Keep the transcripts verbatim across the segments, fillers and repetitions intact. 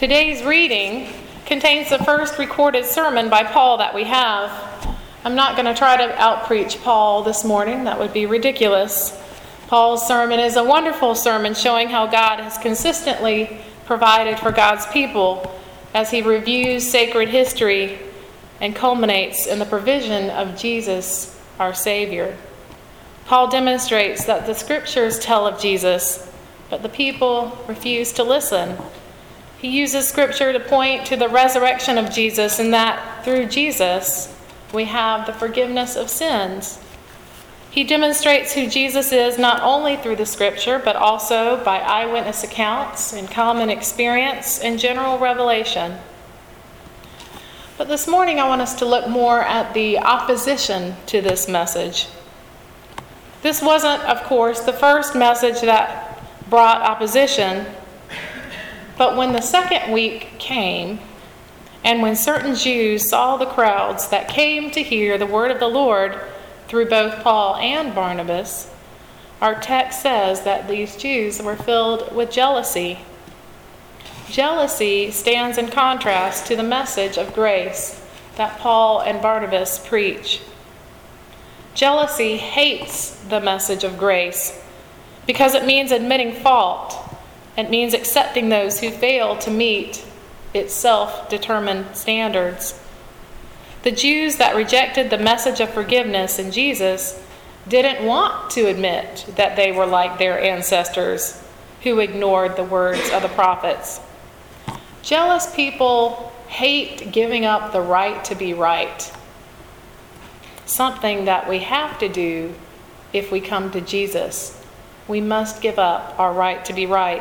Today's reading contains the first recorded sermon by Paul that we have. I'm not going to try to outpreach Paul this morning. That would be ridiculous. Paul's sermon is a wonderful sermon showing how God has consistently provided for God's people as he reviews sacred history and culminates in the provision of Jesus, our Savior. Paul demonstrates that the scriptures tell of Jesus, but the people refuse to listen. He uses scripture to point to the resurrection of Jesus, and that through Jesus we have the forgiveness of sins. He demonstrates who Jesus is not only through the scripture, but also by eyewitness accounts and common experience and general revelation. But this morning I want us to look more at the opposition to this message. This wasn't, of course, the first message that brought opposition, but when the second week came, and when certain Jews saw the crowds that came to hear the word of the Lord through both Paul and Barnabas, our text says that these Jews were filled with jealousy. Jealousy stands in contrast to the message of grace that Paul and Barnabas preach. Jealousy hates the message of grace because it means admitting fault. It means accepting those who fail to meet its self-determined standards. The Jews that rejected the message of forgiveness in Jesus didn't want to admit that they were like their ancestors who ignored the words of the prophets. Jealous people hate giving up the right to be right, something that we have to do if we come to Jesus. We must give up our right to be right.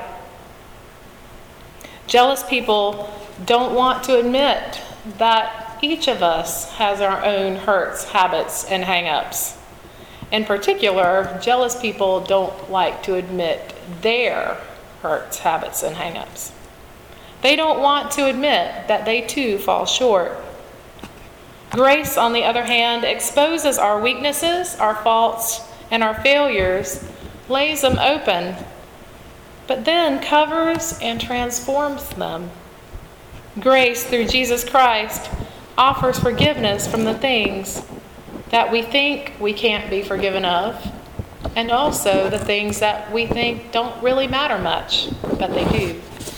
Jealous people don't want to admit that each of us has our own hurts, habits, and hang-ups. In particular, jealous people don't like to admit their hurts, habits, and hang-ups. They don't want to admit that they too fall short. Grace, on the other hand, exposes our weaknesses, our faults, and our failures, lays them open, but then covers and transforms them. Grace, through Jesus Christ, offers forgiveness from the things that we think we can't be forgiven of, and also the things that we think don't really matter much, but they do.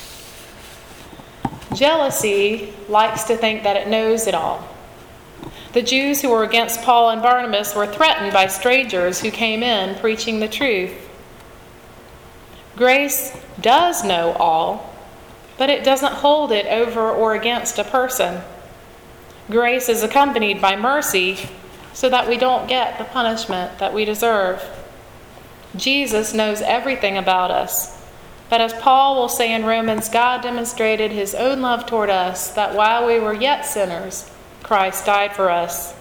Jealousy likes to think that it knows it all. The Jews who were against Paul and Barnabas were threatened by strangers who came in preaching the truth. Grace does know all, but it doesn't hold it over or against a person. Grace is accompanied by mercy so that we don't get the punishment that we deserve. Jesus knows everything about us, but as Paul will say in Romans, God demonstrated his own love toward us, that while we were yet sinners, Christ died for us.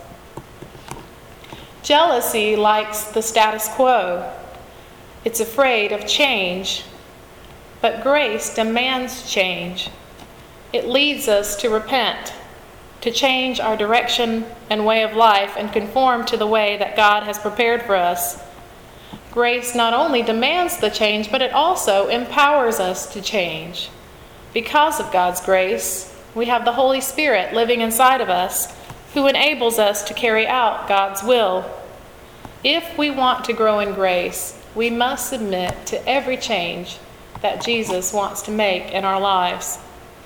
Jealousy likes the status quo. It's afraid of change, but grace demands change. It leads us to repent, to change our direction and way of life and conform to the way that God has prepared for us. Grace not only demands the change, but it also empowers us to change. Because of God's grace, we have the Holy Spirit living inside of us, who enables us to carry out God's will. If we want to grow in grace, we must submit to every change that Jesus wants to make in our lives.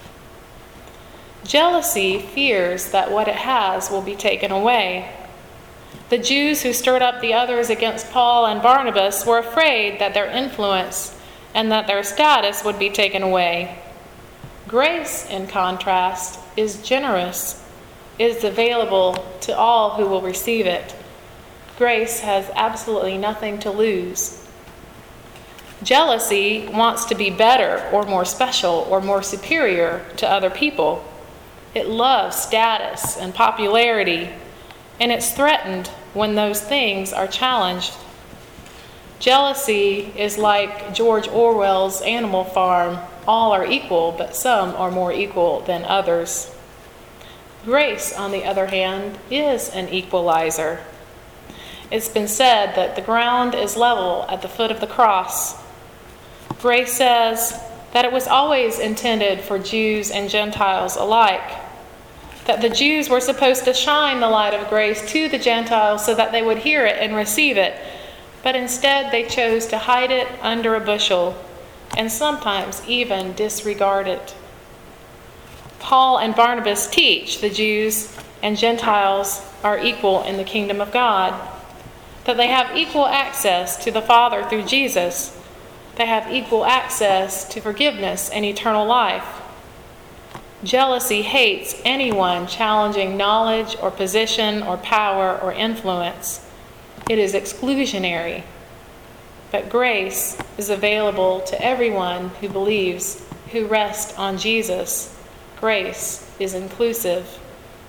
Jealousy fears that what it has will be taken away. The Jews who stirred up the others against Paul and Barnabas were afraid that their influence and that their status would be taken away. Grace, in contrast, is generous, is available to all who will receive it. Grace has absolutely nothing to lose. Jealousy wants to be better or more special or more superior to other people. It loves status and popularity, and it's threatened when those things are challenged. Jealousy is like George Orwell's Animal Farm. All are equal, but some are more equal than others. Grace, on the other hand, is an equalizer. It's been said that the ground is level at the foot of the cross. Grace says, that it was always intended for Jews and Gentiles alike, that the Jews were supposed to shine the light of grace to the Gentiles so that they would hear it and receive it, but instead they chose to hide it under a bushel and sometimes even disregard it. Paul and Barnabas teach the Jews and Gentiles are equal in the kingdom of God, that they have equal access to the Father through Jesus. They have equal access to forgiveness and eternal life. Jealousy hates anyone challenging knowledge or position or power or influence. It is exclusionary. But grace is available to everyone who believes, who rests on Jesus. Grace is inclusive.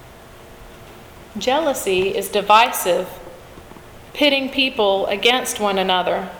Jealousy is divisive, pitting people against one another.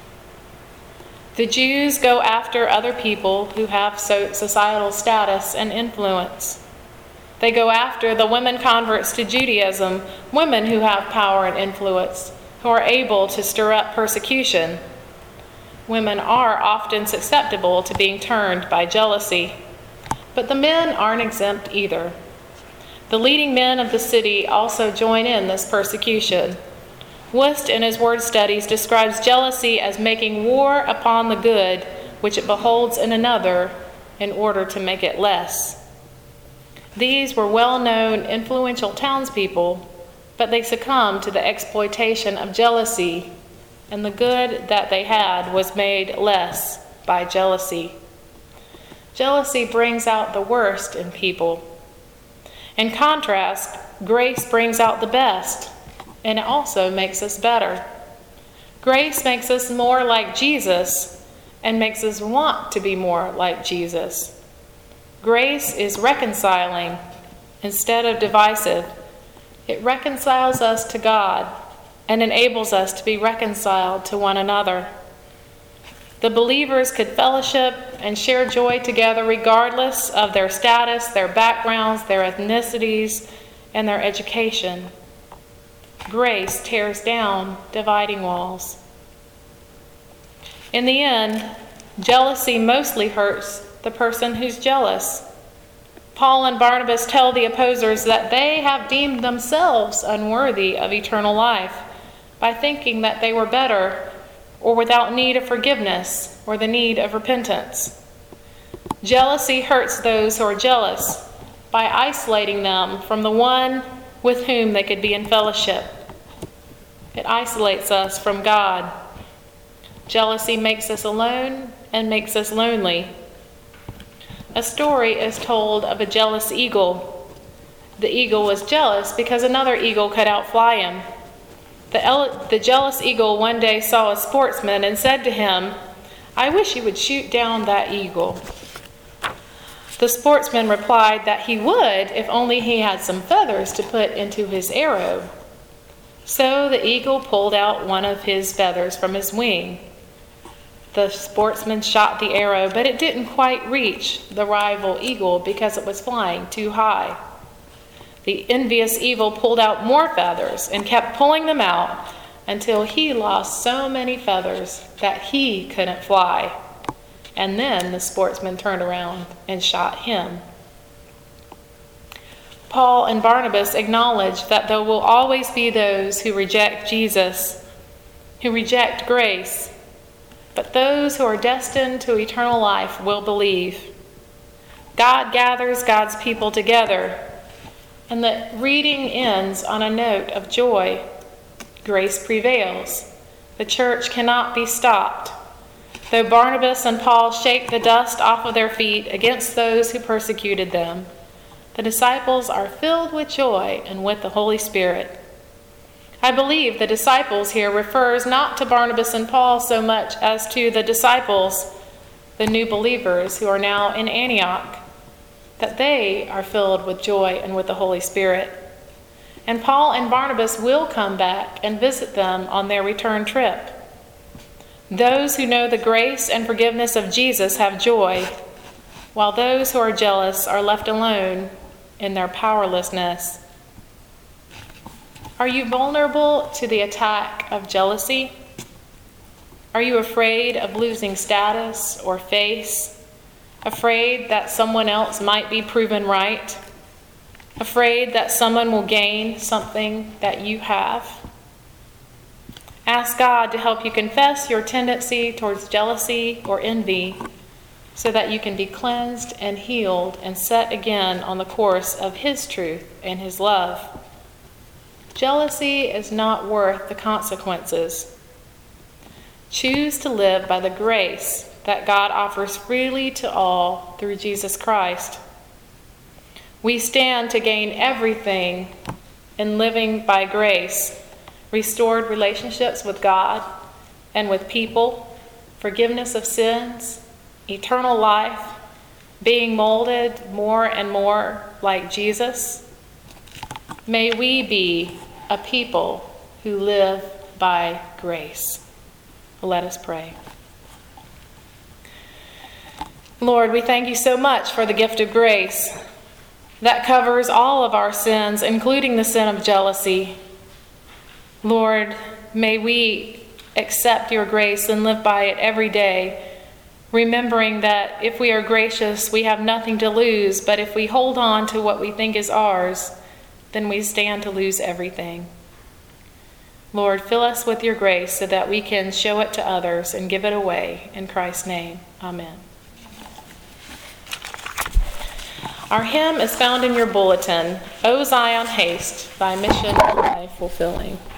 The Jews go after other people who have societal status and influence. They go after the women converts to Judaism, women who have power and influence, who are able to stir up persecution. Women are often susceptible to being turned by jealousy, but the men aren't exempt either. The leading men of the city also join in this persecution. Wust, in his word studies, describes jealousy as making war upon the good which it beholds in another in order to make it less. These were well-known, influential townspeople, but they succumbed to the exploitation of jealousy, and the good that they had was made less by jealousy. Jealousy brings out the worst in people. In contrast, grace brings out the best, and it also makes us better. Grace makes us more like Jesus and makes us want to be more like Jesus. Grace is reconciling instead of divisive. It reconciles us to God and enables us to be reconciled to one another. The believers could fellowship and share joy together regardless of their status, their backgrounds, their ethnicities, and their education. Grace tears down dividing walls. In the end, jealousy mostly hurts the person who's jealous. Paul and Barnabas tell the opposers that they have deemed themselves unworthy of eternal life by thinking that they were better or without need of forgiveness or the need of repentance. Jealousy hurts those who are jealous by isolating them from the one with whom they could be in fellowship. It isolates us from God. Jealousy makes us alone and makes us lonely. A story is told of a jealous eagle. The eagle was jealous because another eagle could outfly him. The, ele- the jealous eagle one day saw a sportsman and said to him, "I wish you would shoot down that eagle." The sportsman replied that he would if only he had some feathers to put into his arrow. So the eagle pulled out one of his feathers from his wing. The sportsman shot the arrow, but it didn't quite reach the rival eagle because it was flying too high. The envious eagle pulled out more feathers and kept pulling them out until he lost so many feathers that he couldn't fly. And then the sportsman turned around and shot him. Paul and Barnabas acknowledge that there will always be those who reject Jesus, who reject grace, but those who are destined to eternal life will believe. God gathers God's people together, and the reading ends on a note of joy. Grace prevails. The church cannot be stopped. Though Barnabas and Paul shake the dust off of their feet against those who persecuted them, the disciples are filled with joy and with the Holy Spirit. I believe the disciples here refers not to Barnabas and Paul so much as to the disciples, the new believers who are now in Antioch, that they are filled with joy and with the Holy Spirit. And Paul and Barnabas will come back and visit them on their return trip. Those who know the grace and forgiveness of Jesus have joy, while those who are jealous are left alone in their powerlessness. Are you vulnerable to the attack of jealousy? Are you afraid of losing status or face afraid that someone else might be proven right, afraid that someone will gain something that you have. Ask God to help you confess your tendency towards jealousy or envy so that you can be cleansed and healed and set again on the course of His truth and His love. Jealousy is not worth the consequences. Choose to live by the grace that God offers freely to all through Jesus Christ. We stand to gain everything in living by grace: restored relationships with God and with people, forgiveness of sins, eternal life, being molded more and more like Jesus. May we be a people who live by grace. Let us pray. Lord, we thank you so much for the gift of grace that covers all of our sins, including the sin of jealousy. Lord, may we accept your grace and live by it every day, remembering that if we are gracious, we have nothing to lose, but if we hold on to what we think is ours, then we stand to lose everything. Lord, fill us with your grace so that we can show it to others and give it away. In Christ's name, amen. Our hymn is found in your bulletin, O Zion Haste, thy mission am I fulfilling.